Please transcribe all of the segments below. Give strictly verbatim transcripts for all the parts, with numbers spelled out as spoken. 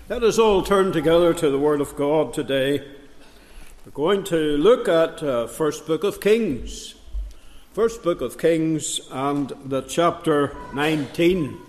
Let us all turn together to the Word of God today. We're going to look at uh, First Book of Kings. First Book of Kings and the chapter nineteen.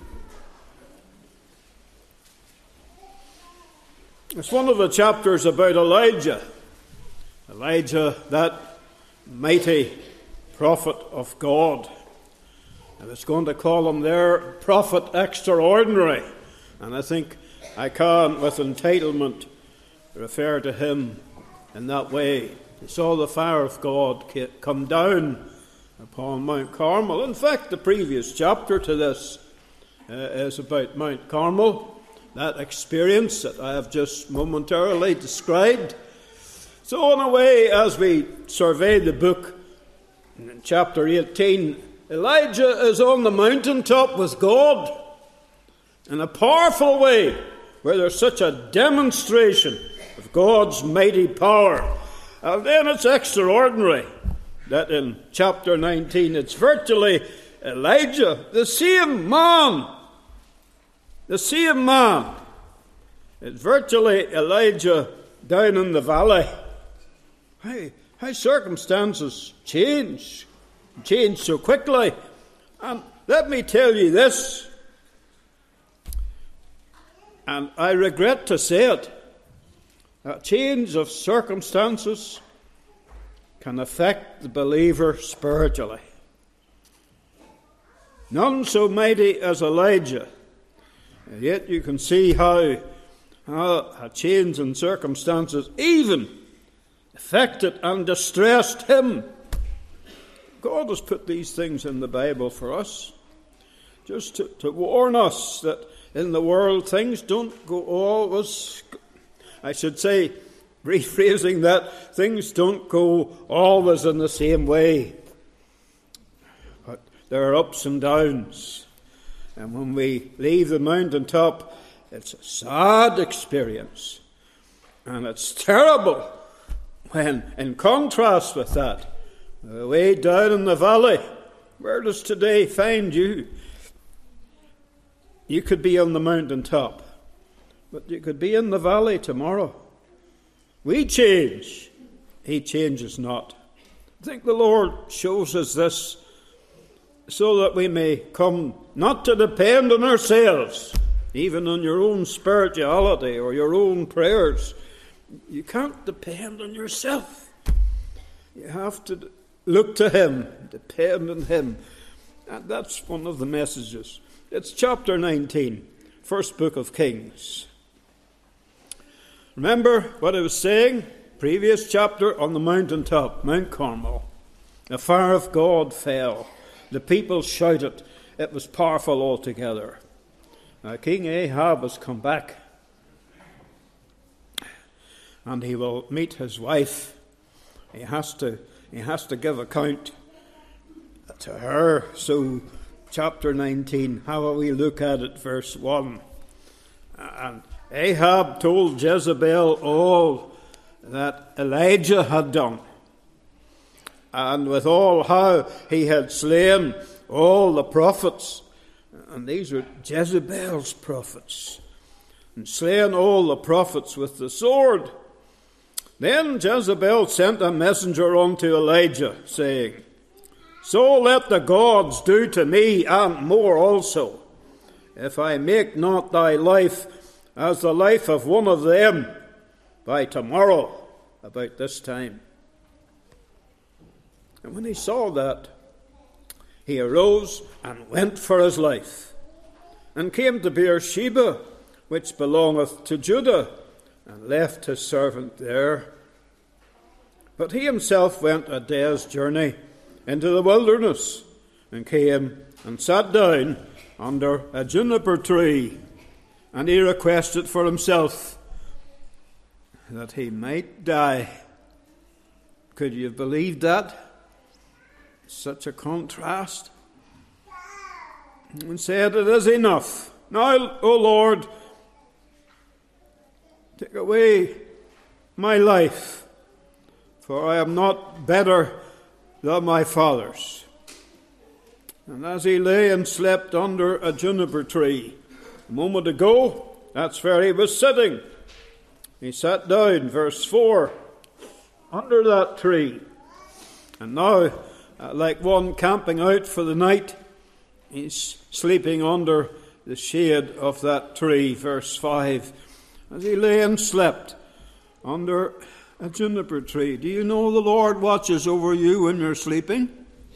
It's one of the chapters about Elijah. Elijah, that mighty prophet of God. I was going to call him there Prophet Extraordinary. And I think I can, with entitlement, refer to him in that way. He saw the fire of God come down upon Mount Carmel. In fact, the previous chapter to this uh, is about Mount Carmel, that experience that I have just momentarily described. So in a way, as we survey the book, in chapter eighteen, Elijah is on the mountaintop with God in a powerful way, where there's such a demonstration of God's mighty power. And then it's extraordinary that in chapter nineteen it's virtually Elijah, the same man, the same man. It's virtually Elijah down in the valley. How, how circumstances change, change so quickly. And let me tell you this, and I regret to say it, a change of circumstances can affect the believer spiritually. None so mighty as Elijah, and yet you can see how, how a change in circumstances even affected and distressed him. God has put these things in the Bible for us, just to, to warn us that in the world, things don't go always, I should say, rephrasing that, things don't go always in the same way. But there are ups and downs. And when we leave the mountaintop, it's a sad experience. And it's terrible when, in contrast with that, way down in the valley, where does today find you? You could be on the mountaintop, but you could be in the valley tomorrow. We change. He changes not. I think the Lord shows us this so that we may come not to depend on ourselves, even on your own spirituality or your own prayers. You can't depend on yourself. You have to look to Him, depend on Him. And that's one of the messages. It's chapter nineteen, first book of Kings. Remember what I was saying? Previous chapter on the mountaintop, Mount Carmel. The fire of God fell. The people shouted. It was powerful altogether. Now, King Ahab has come back. And he will meet his wife. He has to, he has to give account to her. So, chapter nineteen, how will we look at it, verse one? And Ahab told Jezebel all that Elijah had done, and with all how he had slain all the prophets, and these are Jezebel's prophets, and slain all the prophets with the sword. Then Jezebel sent a messenger unto Elijah, saying, So let the gods do to me and more also, if I make not thy life as the life of one of them by tomorrow about this time. And when he saw that, he arose and went for his life, and came to Beersheba, which belongeth to Judah, and left his servant there. But he himself went a day's journey into the wilderness, and came and sat down under a juniper tree, and he requested for himself that he might die. Could you have believed that? Such a contrast. And said, It is enough. Now, O Lord, take away my life, for I am not better than my fathers. And as he lay and slept under a juniper tree a moment ago, That's where he was sitting. He sat down, verse four, under that tree. And now, uh, like one camping out for the night, he's sleeping under the shade of that tree, verse five. As he lay and slept under a juniper tree. Do you know the Lord watches over you when you're sleeping?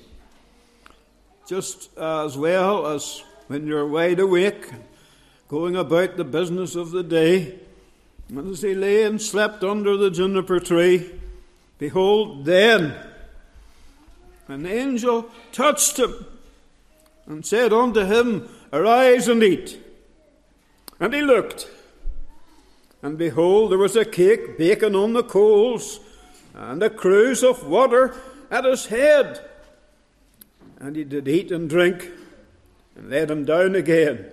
Just as well as when you're wide awake, going about the business of the day. And as he lay and slept under the juniper tree, behold, then an angel touched him and said unto him, Arise and eat. And he looked, and behold, there was a cake baking on the coals, and a cruse of water at his head. And he did eat and drink, and laid him down again.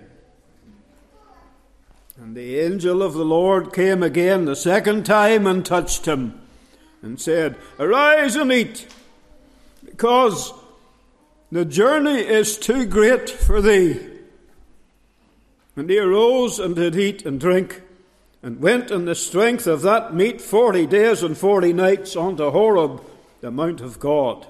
And the angel of the Lord came again the second time and touched him, and said, Arise and eat, because the journey is too great for thee. And he arose and did eat and drink, and went in the strength of that meat forty days and forty nights unto Horeb, the mount of God.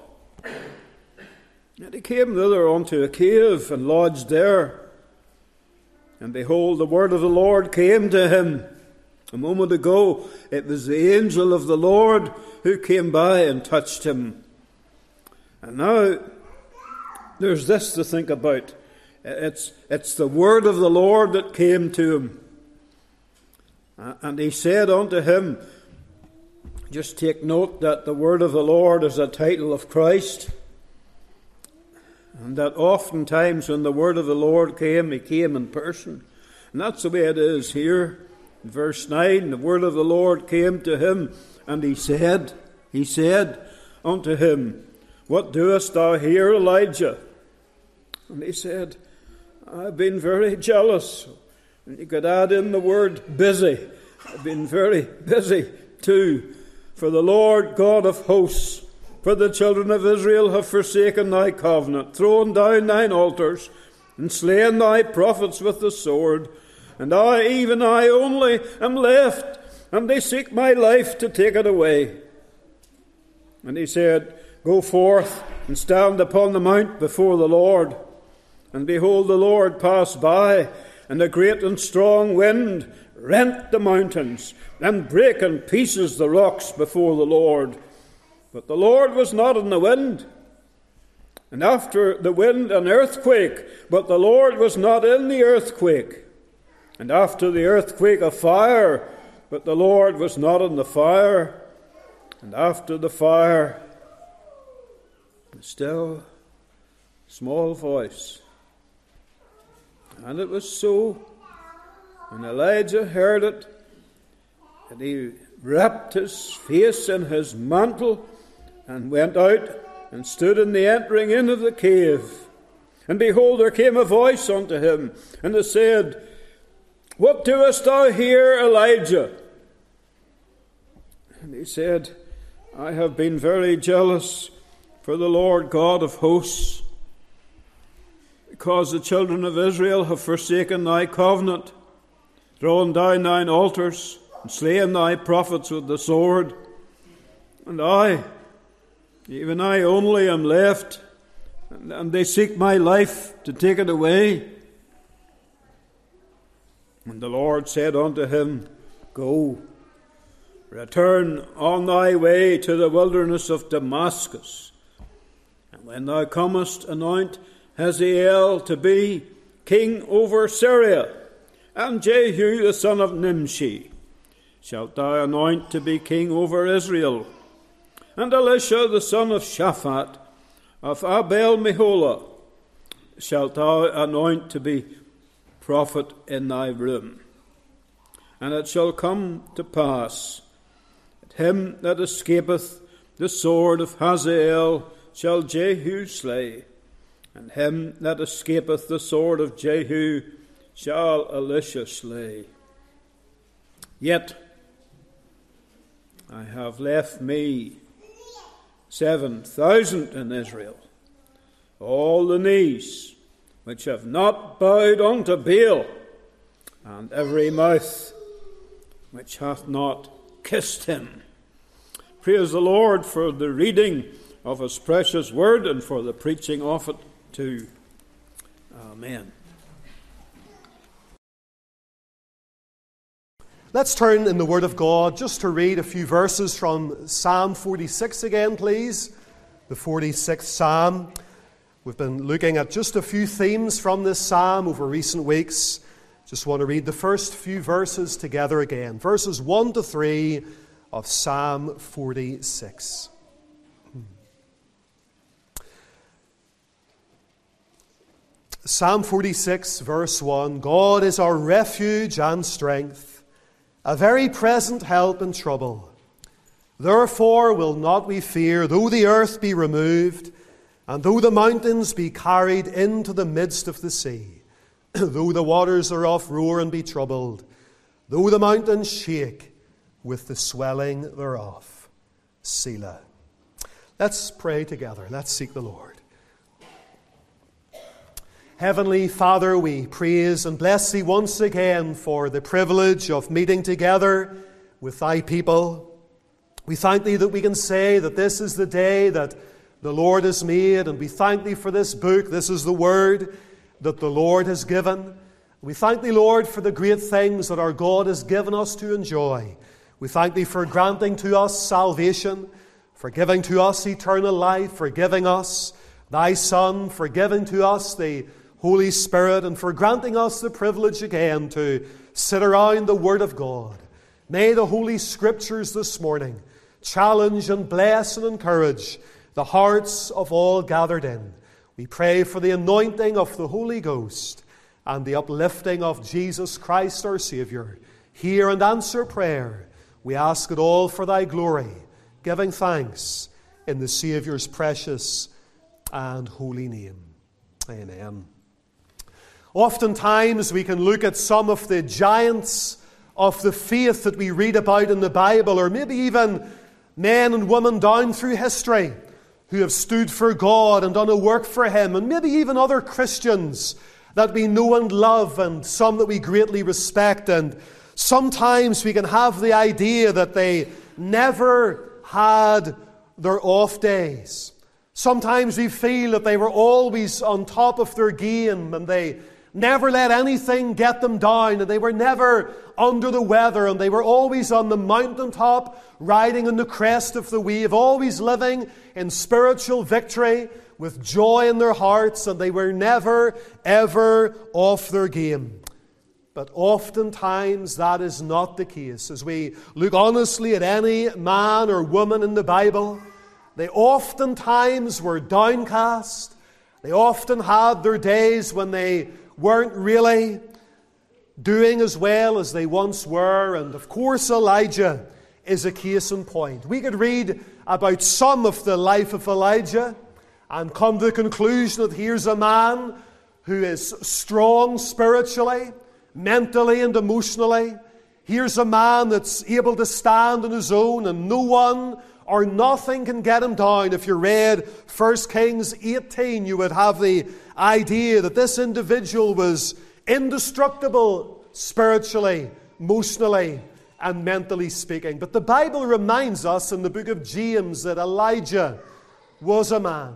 And he came thither unto a cave, and lodged there. And behold, the word of the Lord came to him. A moment ago, it was the angel of the Lord who came by and touched him. And now, there's this to think about. It's, it's the word of the Lord that came to him. And he said unto him, just take note that the word of the Lord is a title of Christ. And that oftentimes when the word of the Lord came, he came in person. And that's the way it is here. In verse nine, the word of the Lord came to him, and he said, he said unto him, What doest thou here, Elijah? And he said, I've been very jealous. And you could add in the word busy. I've been very busy too. For the Lord God of hosts, for the children of Israel have forsaken thy covenant, thrown down thine altars, and slain thy prophets with the sword. And I, even I only, am left, and they seek my life to take it away. And he said, Go forth and stand upon the mount before the Lord. And behold, the Lord passed by, and a great and strong wind rent the mountains, and brake in pieces the rocks before the Lord. But the Lord was not in the wind. And after the wind an earthquake, but the Lord was not in the earthquake. And after the earthquake a fire, but the Lord was not in the fire. And after the fire a still small voice. And it was so, when Elijah heard it, that he wrapped his face in his mantle, and went out and stood in the entering in of the cave. And behold, there came a voice unto him, and it said, What doest thou here, Elijah? And he said, I have been very jealous for the Lord God of hosts, because the children of Israel have forsaken thy covenant, thrown down thine altars, and slain thy prophets with the sword. And I, even I only am left, and they seek my life to take it away. And the Lord said unto him, Go, return on thy way to the wilderness of Damascus. And when thou comest, anoint Hazael to be king over Syria, and Jehu the son of Nimshi shalt thou anoint to be king over Israel. And Elisha the son of Shaphat of Abel-Meholah shalt thou anoint to be prophet in thy room. And it shall come to pass that him that escapeth the sword of Hazael shall Jehu slay, and him that escapeth the sword of Jehu shall Elisha slay. Yet I have left me seven thousand in Israel, all the knees which have not bowed unto Baal, and every mouth which hath not kissed him. Praise the Lord for the reading of his precious word and for the preaching of it too. Amen. Let's turn in the Word of God just to read a few verses from Psalm forty-six again, please. The forty-sixth Psalm. We've been looking at just a few themes from this Psalm over recent weeks. Just want to read the first few verses together again. Verses one to three of Psalm forty-six. Psalm forty-six, verse one. God is our refuge and strength, a very present help in trouble. Therefore will not we fear, though the earth be removed, and though the mountains be carried into the midst of the sea, though the waters thereof roar and be troubled, though the mountains shake with the swelling thereof. Selah. Let's pray together. Let's seek the Lord. Heavenly Father, we praise and bless Thee once again for the privilege of meeting together with Thy people. We thank Thee that we can say that this is the day that the Lord has made, and we thank Thee for this book. This is the word that the Lord has given. We thank Thee, Lord, for the great things that our God has given us to enjoy. We thank Thee for granting to us salvation, for giving to us eternal life, for giving us Thy Son, for giving to us the Holy Spirit, and for granting us the privilege again to sit around the Word of God. May the Holy Scriptures this morning challenge and bless and encourage the hearts of all gathered in. We pray for the anointing of the Holy Ghost and the uplifting of Jesus Christ our Saviour. Hear and answer prayer. We ask it all for Thy glory, giving thanks in the Saviour's precious and holy name. Amen. Oftentimes we can look at some of the giants of the faith that we read about in the Bible, or maybe even men and women down through history who have stood for God and done a work for Him, and maybe even other Christians that we know and love, and some that we greatly respect. And sometimes we can have the idea that they never had their off days. Sometimes we feel that they were always on top of their game, and they never let anything get them down, and they were never under the weather, and they were always on the mountaintop, riding on the crest of the wave, always living in spiritual victory with joy in their hearts, and they were never, ever off their game. But oftentimes that is not the case. As we look honestly at any man or woman in the Bible, they oftentimes were downcast. They often had their days when they weren't really doing as well as they once were. And of course Elijah is a case in point. We could read about some of the life of Elijah and come to the conclusion that here's a man who is strong spiritually, mentally and emotionally. Here's a man that's able to stand on his own, and no one or nothing can get him down. If you read First Kings eighteen, you would have the idea that this individual was indestructible spiritually, emotionally, and mentally speaking. But the Bible reminds us in the book of James that Elijah was a man.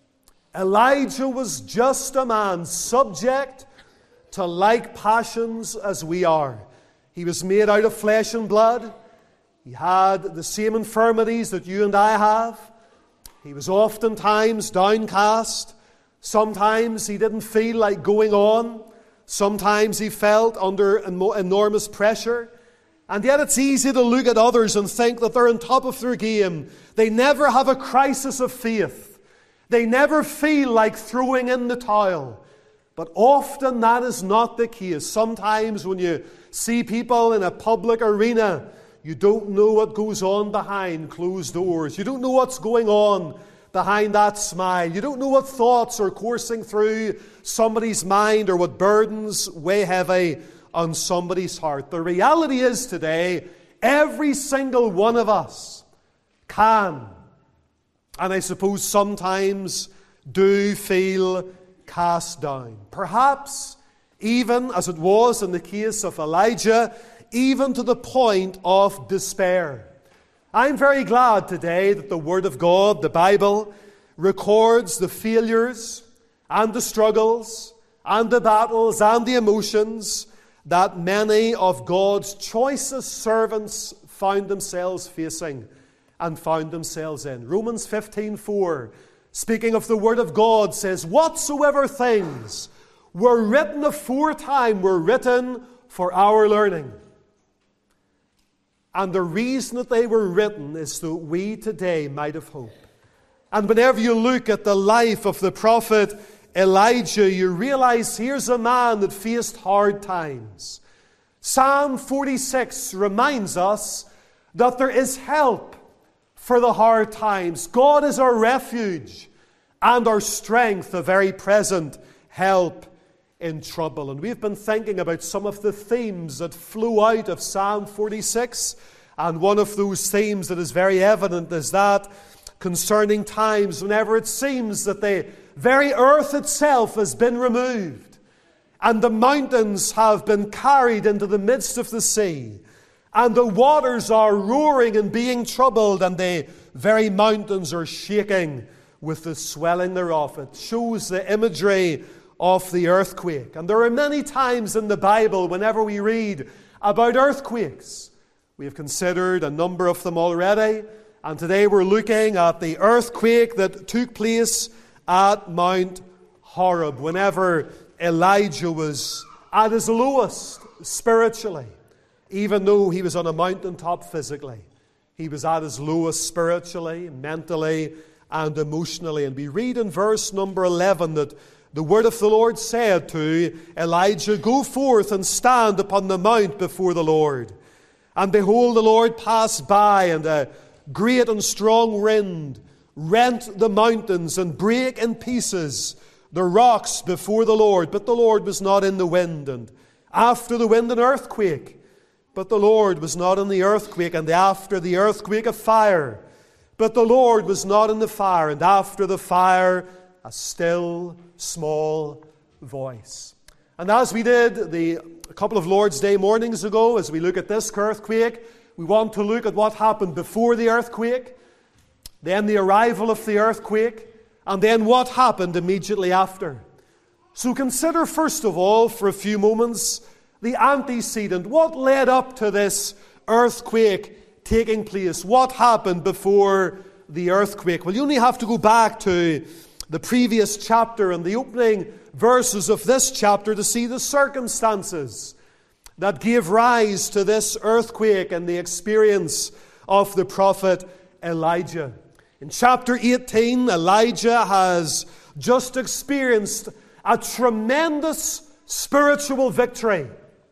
Elijah was just a man, subject to like passions as we are. He was made out of flesh and blood. He had the same infirmities that you and I have. He was oftentimes downcast. Sometimes he didn't feel like going on. Sometimes he felt under enormous pressure. And yet it's easy to look at others and think that they're on top of their game. They never have a crisis of faith. They never feel like throwing in the towel. But often that is not the case. Sometimes when you see people in a public arena, you don't know what goes on behind closed doors. You don't know what's going on behind that smile. You don't know what thoughts are coursing through somebody's mind or what burdens weigh heavy on somebody's heart. The reality is today, every single one of us can, and I suppose sometimes do, feel cast down. Perhaps even as it was in the case of Elijah, even to the point of despair. I'm very glad today that the Word of God, the Bible, records the failures and the struggles and the battles and the emotions that many of God's choicest servants found themselves facing and found themselves in. Romans fifteen four, speaking of the Word of God, says, "Whatsoever things were written aforetime were written for our learning." And the reason that they were written is that we today might have hope. And whenever you look at the life of the prophet Elijah, you realize here's a man that faced hard times. Psalm forty-six reminds us that there is help for the hard times. God is our refuge and our strength, a very present help in trouble. And we've been thinking about some of the themes that flow out of Psalm forty-six. And one of those themes that is very evident is that concerning times whenever it seems that the very earth itself has been removed and the mountains have been carried into the midst of the sea and the waters are roaring and being troubled and the very mountains are shaking with the swelling thereof. It shows the imagery of the earthquake. And there are many times in the Bible whenever we read about earthquakes. We have considered a number of them already. And today we're looking at the earthquake that took place at Mount Horeb whenever Elijah was at his lowest spiritually. Even though he was on a mountaintop physically, he was at his lowest spiritually, mentally, and emotionally. And we read in verse number eleven that the word of the Lord said to Elijah, "Go forth and stand upon the mount before the Lord. And behold, the Lord passed by, and a great and strong wind rent the mountains and brake in pieces the rocks before the Lord. But the Lord was not in the wind. And after the wind, an earthquake. But the Lord was not in the earthquake. And after the earthquake, a fire. But the Lord was not in the fire. And after the fire, a still small voice." And as we did the a couple of Lord's Day mornings ago, as we look at this earthquake, we want to look at what happened before the earthquake, then the arrival of the earthquake, and then what happened immediately after. So consider first of all, for a few moments, the antecedent. What led up to this earthquake taking place? What happened before the earthquake? Well, you only have to go back to the previous chapter and the opening verses of this chapter to see the circumstances that gave rise to this earthquake and the experience of the prophet Elijah. In chapter eighteen, Elijah has just experienced a tremendous spiritual victory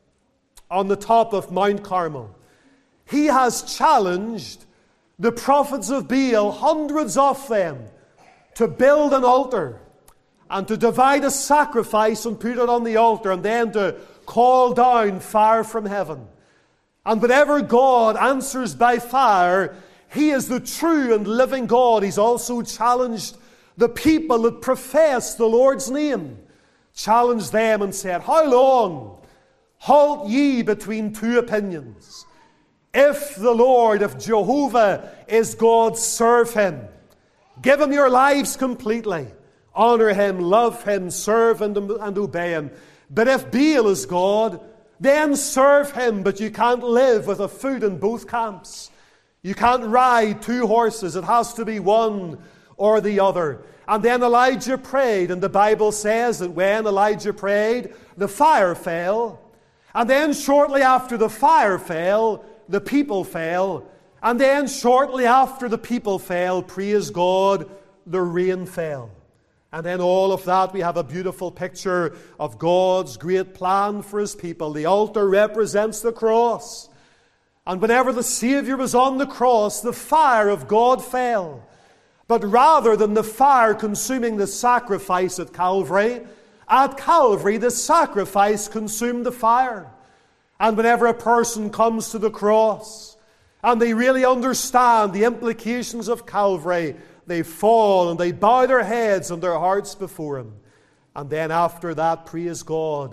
on the top of Mount Carmel. He has challenged the prophets of Baal, hundreds of them, to build an altar and to divide a sacrifice and put it on the altar and then to call down fire from heaven. And whenever God answers by fire, He is the true and living God. He's also challenged the people that profess the Lord's name. Challenged them and said, "How long halt ye between two opinions? If the Lord, if Jehovah is God, serve Him. Give Him your lives completely. Honor Him, love Him, serve and, and obey Him. But if Baal is God, then serve Him, but you can't live with a foot in both camps. You can't ride two horses. It has to be one or the other." And then Elijah prayed, and the Bible says that when Elijah prayed, the fire fell. And then shortly after the fire fell, the people fell. And then shortly after the people fell, praise God, the rain fell. And then all of that, we have a beautiful picture of God's great plan for His people. The altar represents the cross. And whenever the Savior was on the cross, the fire of God fell. But rather than the fire consuming the sacrifice at Calvary, at Calvary the sacrifice consumed the fire. And whenever a person comes to the cross and they really understand the implications of Calvary, they fall and they bow their heads and their hearts before Him. And then after that, praise God,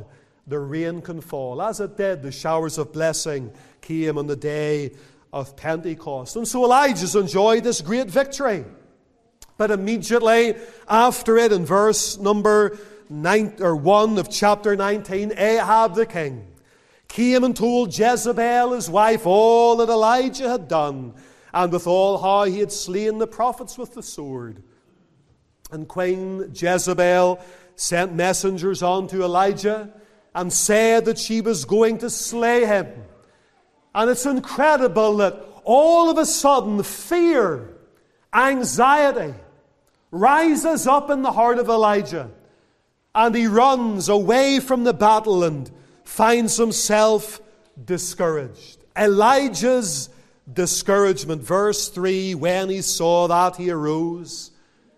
the rain can fall. As it did, the showers of blessing came on the day of Pentecost. And so Elijah's enjoyed this great victory. But immediately after it, in verse number nine, or one of chapter nineteen, Ahab the king came and told Jezebel his wife all that Elijah had done, and withal how he had slain the prophets with the sword. And Queen Jezebel sent messengers on to Elijah and said that she was going to slay him. And it's incredible that all of a sudden fear, anxiety rises up in the heart of Elijah. And he runs away from the battle and finds himself discouraged. Elijah's discouragement. Verse three, when he saw that, he arose,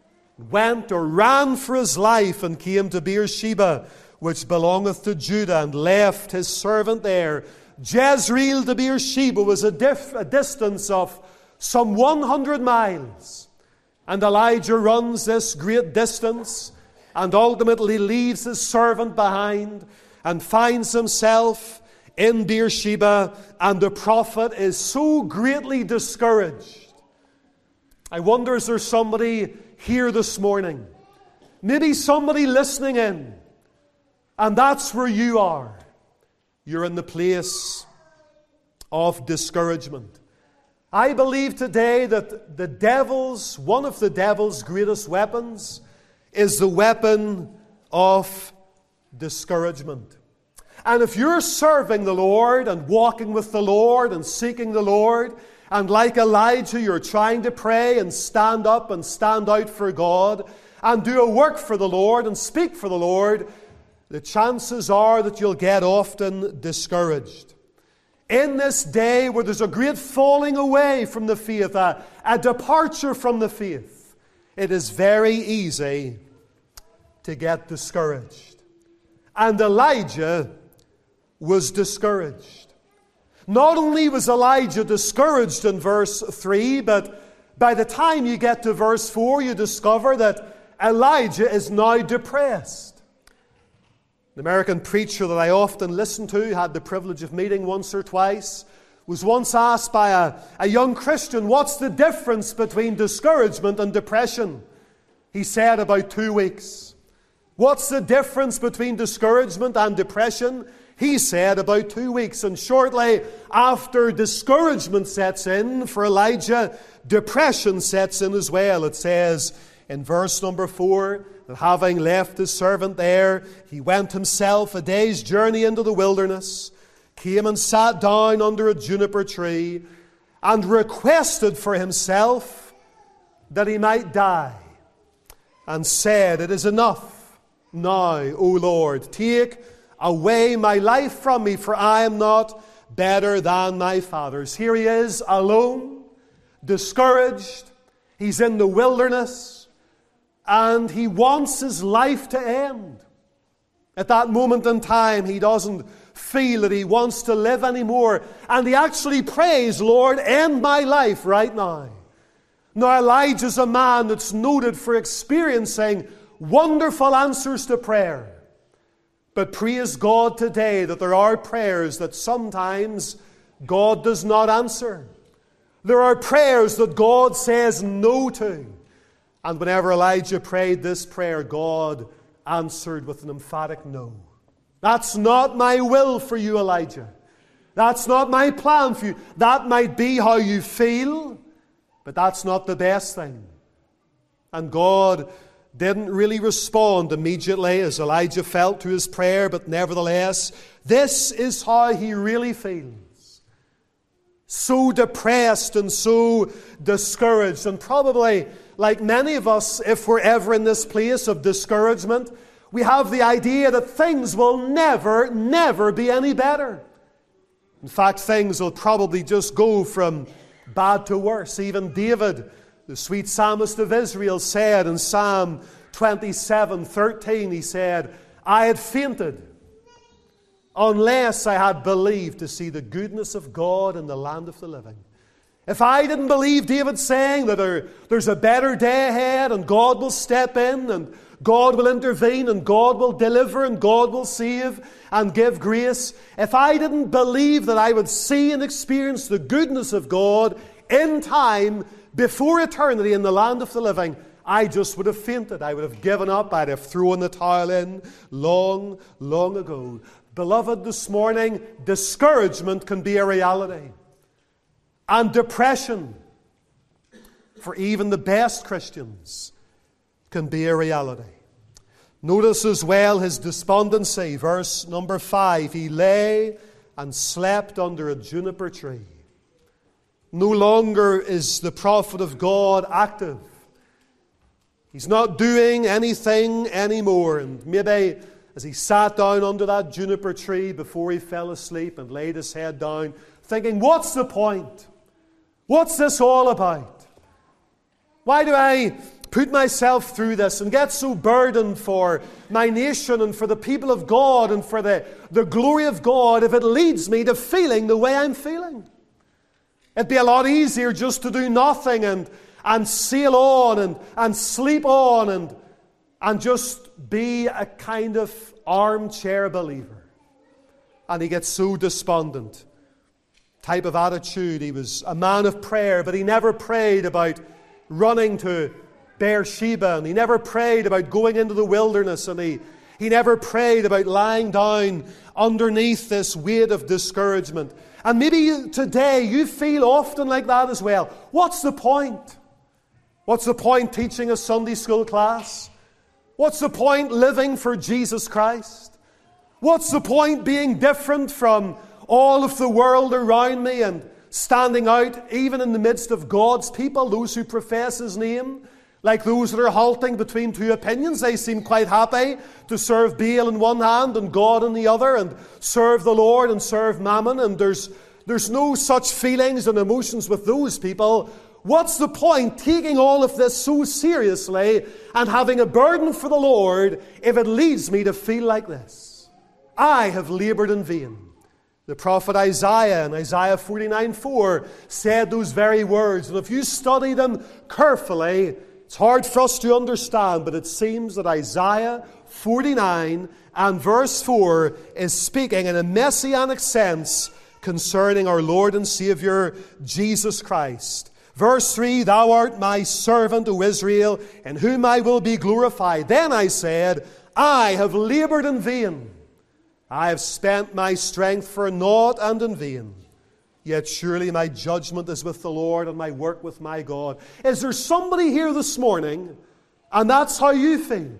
went or ran for his life, and came to Beersheba, which belongeth to Judah, and left his servant there. Jezreel to Beersheba was a, dif- a distance of some one hundred miles. And Elijah runs this great distance and ultimately leaves his servant behind and finds himself in Beersheba, and the prophet is so greatly discouraged. I wonder, is there somebody here this morning, maybe somebody listening in, and that's where you are. You're in the place of discouragement. I believe today that the devil's, one of the devil's greatest weapons is the weapon of discouragement. And if you're serving the Lord and walking with the Lord and seeking the Lord, and like Elijah, you're trying to pray and stand up and stand out for God and do a work for the Lord and speak for the Lord, the chances are that you'll get often discouraged. In this day where there's a great falling away from the faith, a, a departure from the faith, it is very easy to get discouraged. And Elijah was discouraged. Not only was Elijah discouraged in verse three, but by the time you get to verse four, you discover that Elijah is now depressed. An American preacher that I often listen to, had the privilege of meeting once or twice, was once asked by a, a young Christian, what's the difference between discouragement and depression? He said, about two weeks. What's the difference between discouragement and depression? He said, about two weeks. And shortly after discouragement sets in for Elijah, depression sets in as well. It says in verse number four, that having left his servant there, he went himself a day's journey into the wilderness, came and sat down under a juniper tree, and requested for himself that he might die, and said, it is enough now, O Lord, take away my life from me, for I am not better than my fathers. Here he is, alone, discouraged. He's in the wilderness, and he wants his life to end. At that moment in time, he doesn't feel that he wants to live anymore. And he actually prays, Lord, end my life right now. Now, Elijah's a man that's noted for experiencing wonderful answers to prayer. But praise God today that there are prayers that sometimes God does not answer. There are prayers that God says no to. And whenever Elijah prayed this prayer, God answered with an emphatic no. That's not my will for you, Elijah. That's not my plan for you. That might be how you feel, but that's not the best thing. And God didn't really respond immediately as Elijah felt to his prayer, but nevertheless, this is how he really feels. So depressed and so discouraged, and probably like many of us, if we're ever in this place of discouragement, we have the idea that things will never, never be any better. In fact, things will probably just go from bad to worse. Even David, the sweet psalmist of Israel, said in Psalm twenty-seven thirteen, he said, I had fainted unless I had believed to see the goodness of God in the land of the living. If I didn't believe David saying that there, there's a better day ahead and God will step in and God will intervene and God will deliver and God will save and give grace, if I didn't believe that I would see and experience the goodness of God in time before eternity in the land of the living, I just would have fainted. I would have given up. I'd have thrown the towel in long, long ago. Beloved, this morning, discouragement can be a reality. And depression, for even the best Christians, can be a reality. Notice as well his despondency. Verse number five. He lay and slept under a juniper tree. No longer is the prophet of God active. He's not doing anything anymore. And maybe as he sat down under that juniper tree before he fell asleep and laid his head down, thinking, what's the point? What's this all about? Why do I put myself through this and get so burdened for my nation and for the people of God and for the, the glory of God if it leads me to feeling the way I'm feeling? It'd be a lot easier just to do nothing and, and sail on and, and sleep on and, and just be a kind of armchair believer. And he gets so despondent. Type of attitude. He was a man of prayer, but he never prayed about running to Beersheba, and he never prayed about going into the wilderness, and he, he never prayed about lying down underneath this weight of discouragement. And maybe you, today you feel often like that as well. What's the point? What's the point teaching a Sunday school class? What's the point living for Jesus Christ? What's the point being different from all of the world around me and standing out even in the midst of God's people, those who profess His name? Like those that are halting between two opinions, they seem quite happy to serve Baal in one hand and God in the other, and serve the Lord and serve Mammon, and there's, there's no such feelings and emotions with those people. What's the point taking all of this so seriously and having a burden for the Lord if it leads me to feel like this? I have labored in vain. The prophet Isaiah in Isaiah forty-nine four said those very words, and if you study them carefully, it's hard for us to understand, but it seems that Isaiah forty-nine and verse four is speaking in a messianic sense concerning our Lord and Savior, Jesus Christ. Verse three, Thou art my servant, O Israel, in whom I will be glorified. Then I said, I have labored in vain. I have spent my strength for naught and in vain. Yet surely my judgment is with the Lord and my work with my God. Is there somebody here this morning, and that's how you feel?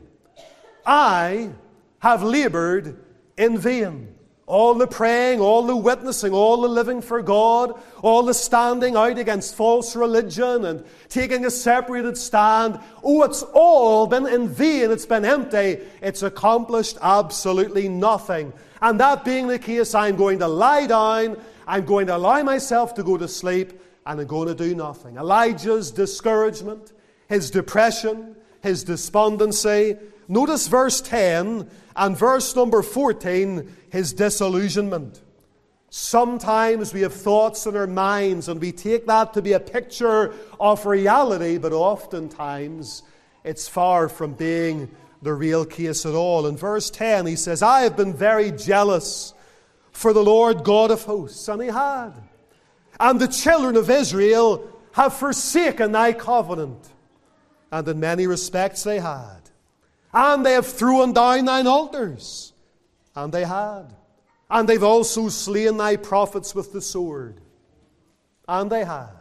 I have labored in vain. All the praying, all the witnessing, all the living for God, all the standing out against false religion and taking a separated stand. Oh, it's all been in vain. It's been empty. It's accomplished absolutely nothing. And that being the case, I'm going to lie down. I'm going to allow myself to go to sleep, and I'm going to do nothing. Elijah's discouragement, his depression, his despondency. Notice verse ten and verse number fourteen, his disillusionment. Sometimes we have thoughts in our minds and we take that to be a picture of reality, but oftentimes it's far from being the real case at all. In verse ten he says, I have been very jealous for the Lord God of hosts. And he had. And the children of Israel have forsaken thy covenant. And in many respects they had. And they have thrown down thine altars. And they had. And they've also slain thy prophets with the sword. And they had.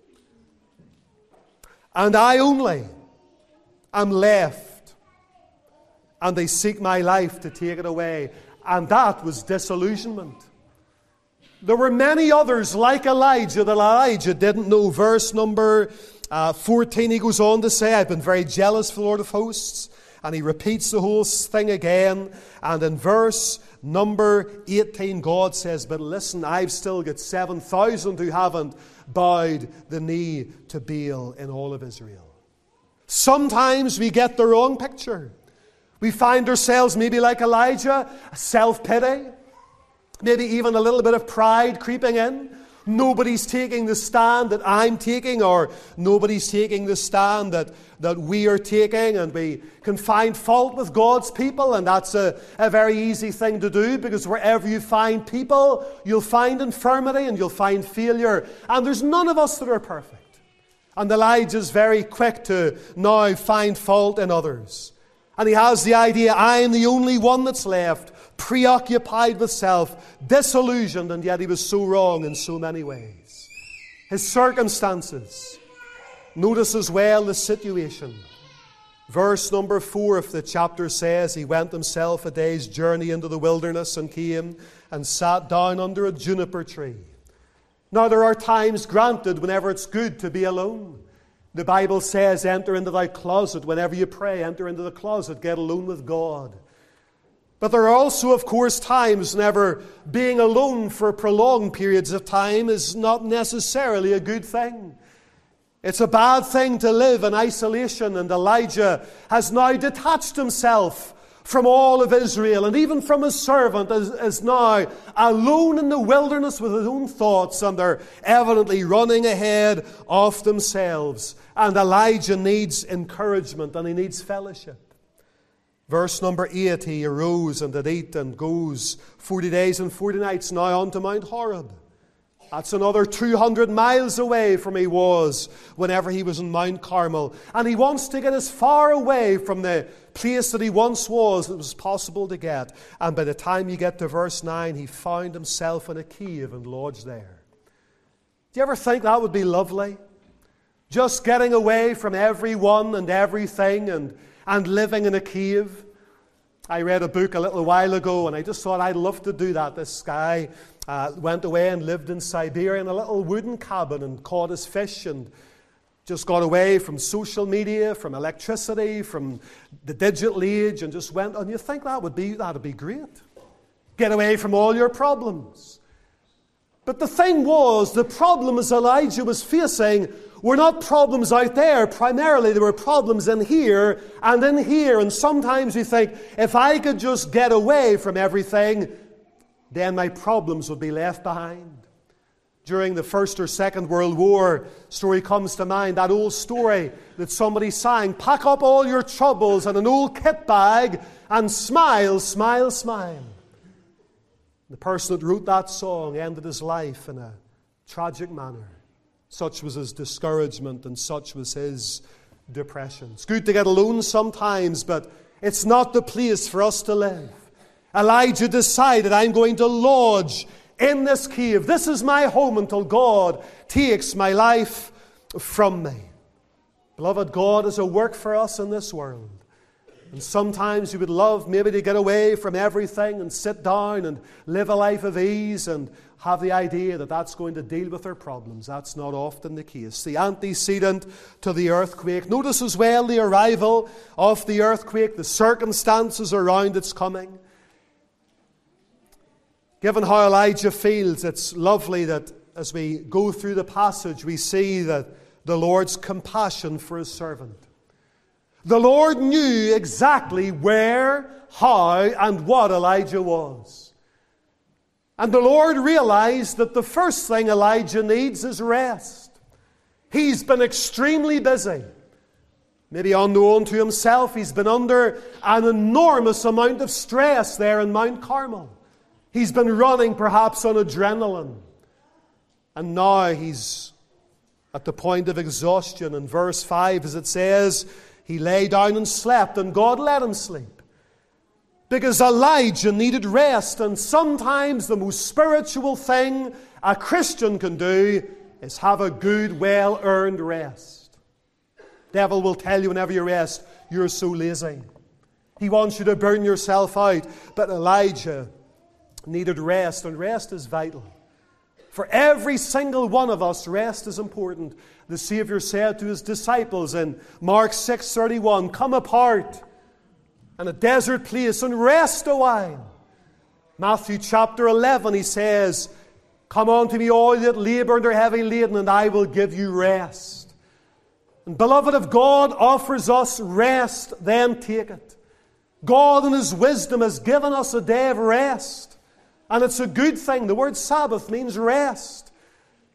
And I only am left. And they seek my life to take it away. And that was disillusionment. There were many others like Elijah that Elijah didn't know. Verse number uh, fourteen, he goes on to say, I've been very jealous for the Lord of hosts. And he repeats the whole thing again. And in verse number eighteen, God says, but listen, I've still got seven thousand who haven't bowed the knee to Baal in all of Israel. Sometimes we get the wrong picture. We find ourselves maybe like Elijah, self-pity, maybe even a little bit of pride creeping in. Nobody's taking the stand that I'm taking, or nobody's taking the stand that, that we are taking, and we can find fault with God's people, and that's a, a very easy thing to do, because wherever you find people, you'll find infirmity and you'll find failure, and there's none of us that are perfect. And Elijah's very quick to now find fault in others. And he has the idea, I am the only one that's left, preoccupied with self, disillusioned, and yet he was so wrong in so many ways. His circumstances. Notice as well the situation. Verse number four of the chapter says, he went himself a day's journey into the wilderness and came and sat down under a juniper tree. Now there are times granted whenever it's good to be alone. The Bible says, enter into thy closet. Whenever you pray, enter into the closet, get alone with God. But there are also, of course, times whenever being alone for prolonged periods of time is not necessarily a good thing. It's a bad thing to live in isolation, and Elijah has now detached himself from all of Israel, and even from his servant, is, is now alone in the wilderness with his own thoughts, and they're evidently running ahead of themselves. And Elijah needs encouragement, and he needs fellowship. Verse number eight, he arose and did eat and goes forty days and forty nights now on to Mount Horeb. That's another two hundred miles away from he was whenever he was in Mount Carmel. And he wants to get as far away from the place that he once was that was possible to get. And by the time you get to verse nine, he found himself in a cave and lodged there. Do you ever think that would be lovely? Just getting away from everyone and everything and, and living in a cave. I read a book a little while ago, and I just thought I'd love to do that. This guy uh, went away and lived in Siberia in a little wooden cabin and caught his fish and just got away from social media, from electricity, from the digital age, and just went. And you think that would be that'd be great. Get away from all your problems. But the thing was, the problems Elijah was facing were not problems out there. Primarily, there were problems in here and in here. And sometimes we think, if I could just get away from everything, then my problems would be left behind. During the First or Second World War, story comes to mind, that old story that somebody sang, pack up all your troubles in an old kit bag and smile, smile, smile. The person that wrote that song ended his life in a tragic manner. Such was his discouragement and such was his depression. It's good to get alone sometimes, but it's not the place for us to live. Elijah decided, I'm going to lodge in this cave. This is my home until God takes my life from me. Beloved, God is a work for us in this world. And sometimes you would love maybe to get away from everything and sit down and live a life of ease and have the idea that that's going to deal with our problems. That's not often the case. The antecedent to the earthquake. Notice as well the arrival of the earthquake, the circumstances around its coming. Given how Elijah feels, it's lovely that as we go through the passage, we see that the Lord's compassion for his servant. The Lord knew exactly where, how, and what Elijah was. And the Lord realized that the first thing Elijah needs is rest. He's been extremely busy. Maybe unknown to himself, he's been under an enormous amount of stress there in Mount Carmel. He's been running perhaps on adrenaline. And now he's at the point of exhaustion. In verse five, as it says, he lay down and slept, and God let him sleep. Because Elijah needed rest, and sometimes the most spiritual thing a Christian can do is have a good, well-earned rest. The devil will tell you whenever you rest, you're so lazy. He wants you to burn yourself out. But Elijah needed rest, and rest is vital. For every single one of us, rest is important. The Savior said to his disciples in Mark six thirty-one, come apart in a desert place and rest a while. Matthew chapter eleven, he says, come unto me all that labour and are heavy laden, and I will give you rest. And beloved, if God offers us rest, then take it. God in his wisdom has given us a day of rest. And it's a good thing. The word Sabbath means rest.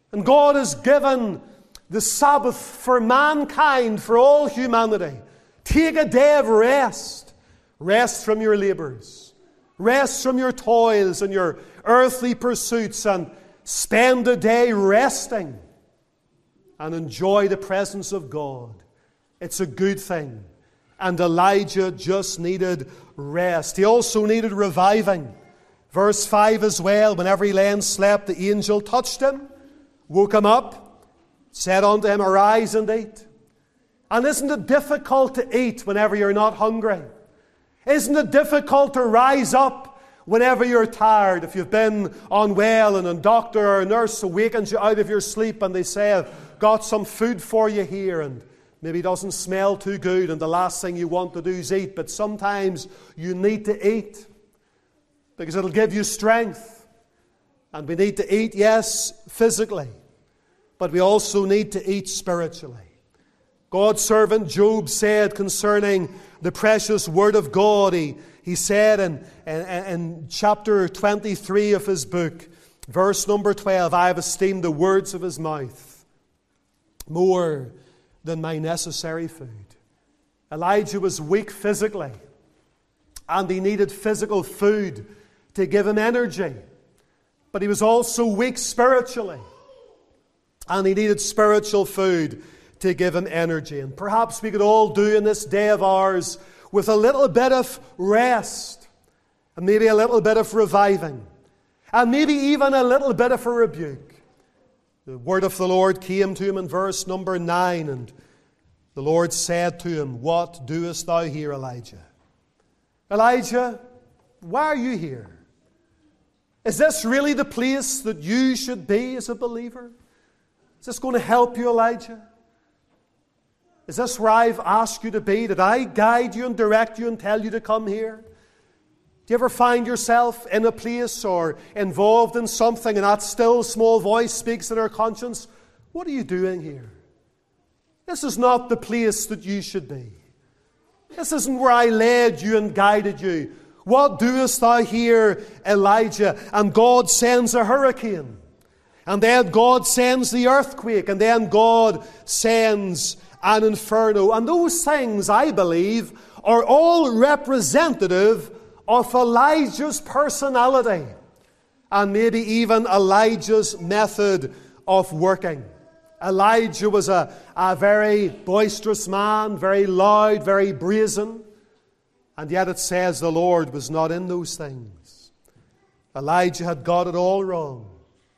And God has given the Sabbath for mankind, for all humanity. Take a day of rest. Rest from your labors. Rest from your toils and your earthly pursuits, and spend a day resting and enjoy the presence of God. It's a good thing. And Elijah just needed rest. He also needed reviving. Verse five as well, whenever he lay and slept, the angel touched him, woke him up, said unto him, Arise and eat. And isn't it difficult to eat whenever you're not hungry? Isn't it difficult to rise up whenever you're tired? If you've been unwell and a doctor or a nurse awakens you out of your sleep and they say, I've got some food for you here, and maybe it doesn't smell too good, and the last thing you want to do is eat. But sometimes you need to eat because it'll give you strength. And we need to eat, yes, physically, but we also need to eat spiritually. God's servant Job said concerning the precious Word of God, he, he said in, in, in chapter twenty-three of his book, verse number twelve, I have esteemed the words of his mouth more than my necessary food. Elijah was weak physically, and he needed physical food to give him energy. But he was also weak spiritually, and he needed spiritual food to give him energy. And perhaps we could all do in this day of ours with a little bit of rest, and maybe a little bit of reviving, and maybe even a little bit of a rebuke. The word of the Lord came to him in verse number nine, and the Lord said to him, What doest thou here, Elijah? Elijah, why are you here? Is this really the place that you should be as a believer? Is this going to help you, Elijah? Is this where I've asked you to be? Did I guide you and direct you and tell you to come here? Do you ever find yourself in a place or involved in something and that still small voice speaks in our conscience? What are you doing here? This is not the place that you should be. This isn't where I led you and guided you. What doest thou here, Elijah? And God sends a hurricane. And then God sends the earthquake. And then God sends an inferno. And those things, I believe, are all representative of Elijah's personality, and maybe even Elijah's method of working. Elijah was a, a very boisterous man, very loud, very brazen, and yet it says the Lord was not in those things. Elijah had got it all wrong.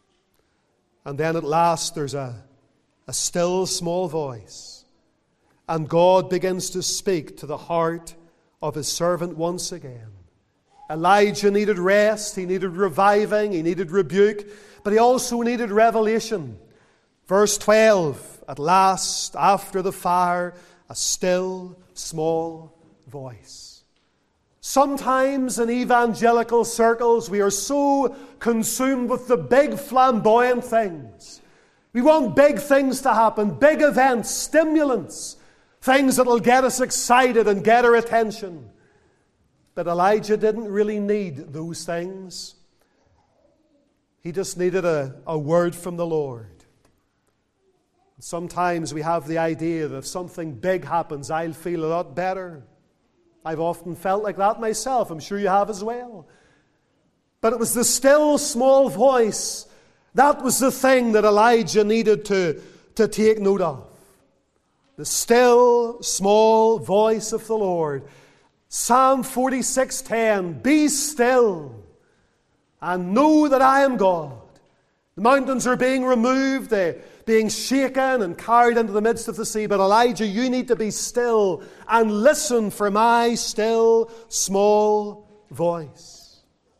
And then at last there's a, a still small voice, and God begins to speak to the heart of his servant once again. Elijah needed rest, he needed reviving, he needed rebuke, but he also needed revelation. Verse twelve, at last, after the fire, a still, small voice. Sometimes in evangelical circles, we are so consumed with the big flamboyant things. We want big things to happen, big events, stimulants, things that will get us excited and get our attention. But Elijah didn't really need those things. He just needed a, a word from the Lord. Sometimes we have the idea that if something big happens, I'll feel a lot better. I've often felt like that myself. I'm sure you have as well. But it was the still small voice. That was the thing that Elijah needed to, to take note of. The still small voice of the Lord. Psalm forty-six ten, be still and know that I am God. The mountains are being removed, they're being shaken and carried into the midst of the sea. But Elijah, you need to be still and listen for my still small voice.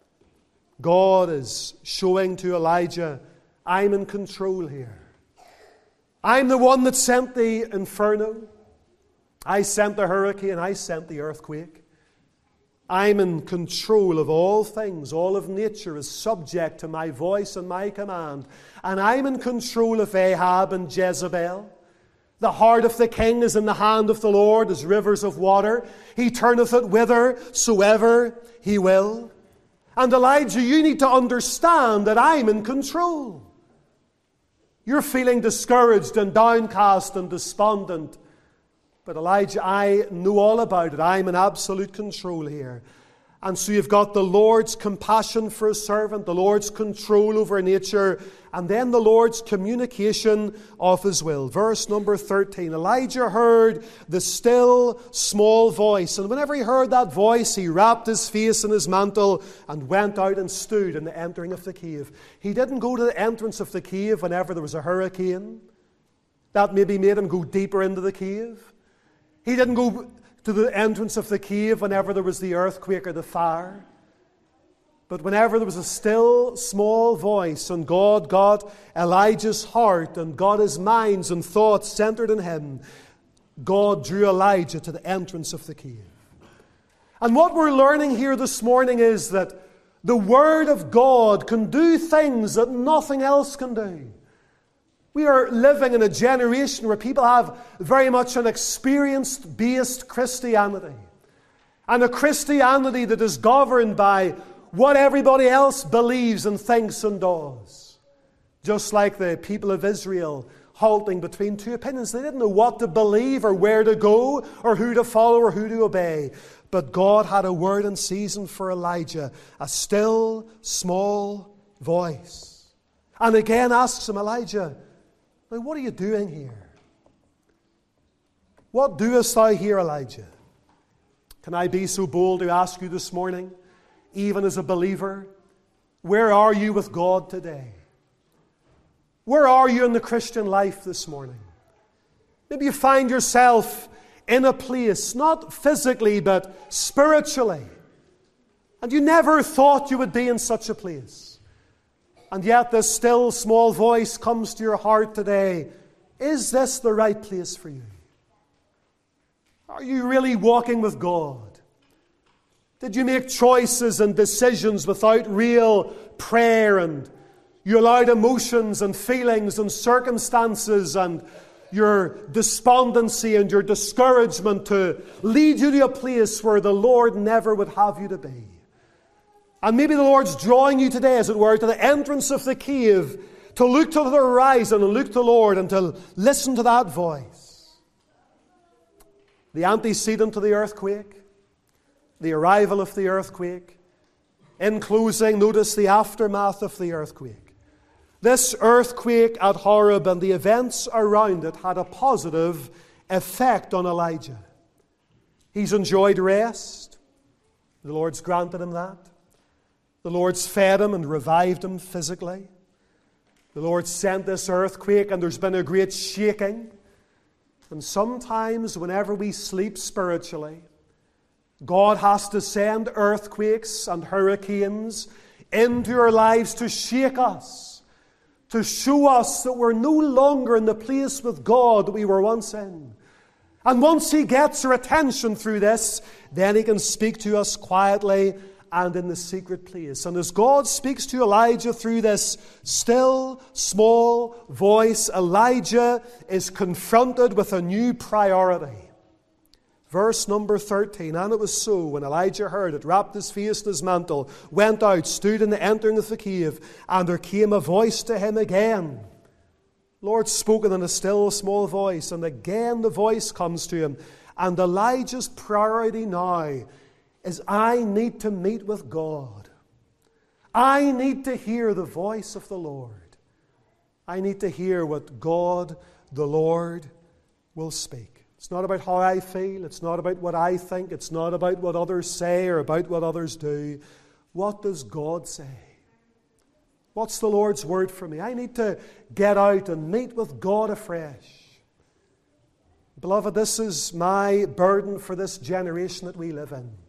God is showing to Elijah, I'm in control here. I'm the one that sent the inferno. I sent the hurricane, I sent the earthquake. I'm in control of all things. All of nature is subject to my voice and my command. And I'm in control of Ahab and Jezebel. The heart of the king is in the hand of the Lord as rivers of water. He turneth it whithersoever he will. And Elijah, you need to understand that I'm in control. You're feeling discouraged and downcast and despondent. But Elijah, I know all about it. I'm in absolute control here. And so you've got the Lord's compassion for His servant, the Lord's control over nature, and then the Lord's communication of His will. Verse number thirteen. Elijah heard the still small voice, and whenever he heard that voice, he wrapped his face in his mantle and went out and stood in the entering of the cave. He didn't go to the entrance of the cave whenever there was a hurricane. That maybe made him go deeper into the cave. He didn't go to the entrance of the cave whenever there was the earthquake or the fire. But whenever there was a still, small voice and God got Elijah's heart and got his minds and thoughts centered in him, God drew Elijah to the entrance of the cave. And what we're learning here this morning is that the Word of God can do things that nothing else can do. We are living in a generation where people have very much an experience-based Christianity. And a Christianity that is governed by what everybody else believes and thinks and does. Just like the people of Israel halting between two opinions. They didn't know what to believe or where to go or who to follow or who to obey. But God had a word in season for Elijah. A still, small voice. And again asks him, Elijah, now, what are you doing here? What doest thou here, Elijah? Can I be so bold to ask you this morning, even as a believer, where are you with God today? Where are you in the Christian life this morning? Maybe you find yourself in a place, not physically, but spiritually, and you never thought you would be in such a place. And yet this still small voice comes to your heart today. Is this the right place for you? Are you really walking with God? Did you make choices and decisions without real prayer, and you allowed emotions and feelings and circumstances and your despondency and your discouragement to lead you to a place where the Lord never would have you to be? And maybe the Lord's drawing you today, as it were, to the entrance of the cave, to look to the horizon and look to the Lord and to listen to that voice. The antecedent to the earthquake, the arrival of the earthquake. In closing, notice the aftermath of the earthquake. This earthquake at Horeb and the events around it had a positive effect on Elijah. He's enjoyed rest. The Lord's granted him that. The Lord's fed him and revived him physically. The Lord sent this earthquake and there's been a great shaking. And sometimes whenever we sleep spiritually, God has to send earthquakes and hurricanes into our lives to shake us, to show us that we're no longer in the place with God that we were once in. And once He gets our attention through this, then He can speak to us quietly and in the secret place. And as God speaks to Elijah through this still, small voice, Elijah is confronted with a new priority. Verse number thirteen, and it was so, when Elijah heard it, wrapped his face in his mantle, went out, stood in the entering of the cave, and there came a voice to him again. Lord spoken in a still, small voice, and again the voice comes to him. And Elijah's priority now is, I need to meet with God. I need to hear the voice of the Lord. I need to hear what God, the Lord, will speak. It's not about how I feel. It's not about what I think. It's not about what others say or about what others do. What does God say? What's the Lord's word for me? I need to get out and meet with God afresh. Beloved, this is my burden for this generation that we live in.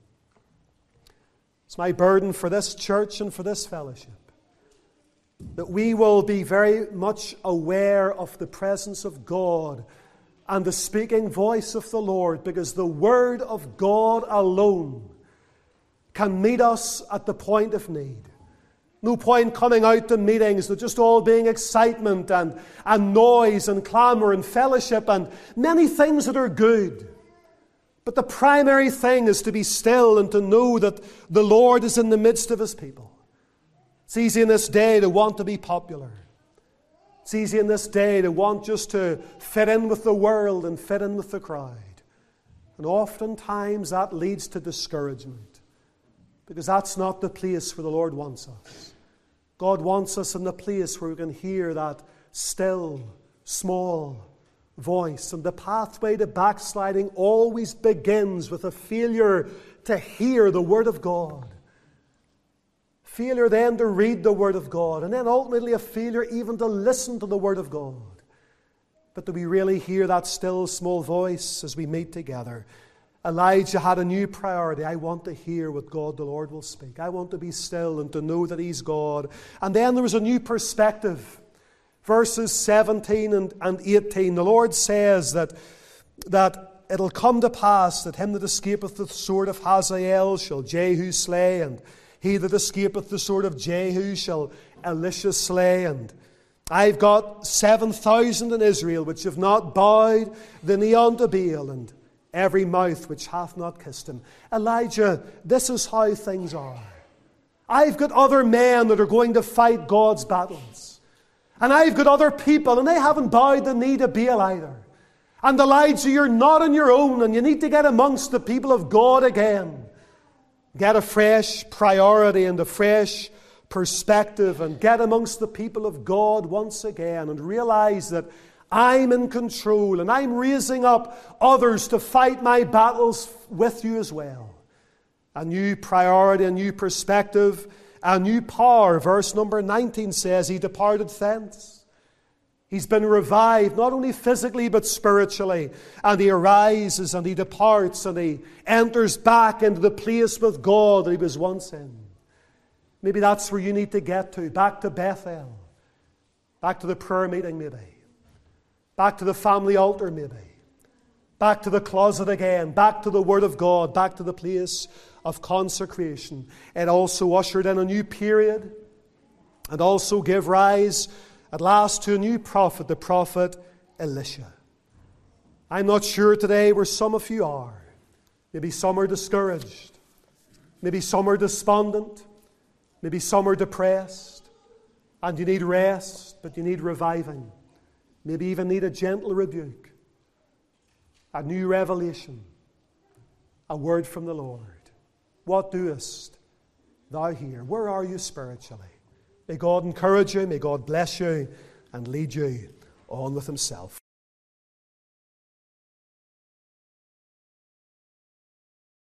It's my burden for this church and for this fellowship, that we will be very much aware of the presence of God and the speaking voice of the Lord, because the Word of God alone can meet us at the point of need. No point coming out to meetings that just all being excitement and, and noise and clamour and fellowship and many things that are good. But the primary thing is to be still and to know that the Lord is in the midst of His people. It's easy in this day to want to be popular. It's easy in this day to want just to fit in with the world and fit in with the crowd. And oftentimes that leads to discouragement, because that's not the place where the Lord wants us. God wants us in the place where we can hear that still, small voice. And the pathway to backsliding always begins with a failure to hear the Word of God. Failure then to read the Word of God. And then ultimately a failure even to listen to the Word of God. But do we really hear that still small voice as we meet together? Elijah had a new priority. I want to hear what God the Lord will speak. I want to be still and to know that He's God. And then there was a new perspective. Verses seventeen and, and eighteen, the Lord says that, that it'll come to pass that him that escapeth the sword of Hazael shall Jehu slay, and he that escapeth the sword of Jehu shall Elisha slay. And I've got seven thousand in Israel which have not bowed the knee unto Baal, and every mouth which hath not kissed him. Elijah, this is how things are. I've got other men that are going to fight God's battles. And I've got other people, and they haven't bowed the knee to Baal either. And Elijah, you're not on your own, and you need to get amongst the people of God again. Get a fresh priority and a fresh perspective, and get amongst the people of God once again, and realize that I'm in control, and I'm raising up others to fight my battles with you as well. A new priority, a new perspective, a new power. Verse number nineteen says, he departed thence. He's been revived, not only physically but spiritually. And he arises and he departs and he enters back into the place with God that he was once in. Maybe that's where you need to get to. Back to Bethel. Back to the prayer meeting maybe. Back to the family altar maybe. Back to the closet again. Back to the Word of God. Back to the place of consecration. It also ushered in a new period, and also gave rise at last to a new prophet, the prophet Elisha. I'm not sure today where some of you are. Maybe some are discouraged. Maybe some are despondent. Maybe some are depressed. And you need rest, but you need reviving. Maybe even need a gentle rebuke. A new revelation. A word from the Lord. What doest thou here? Where are you spiritually? May God encourage you, may God bless you, and lead you on with Himself.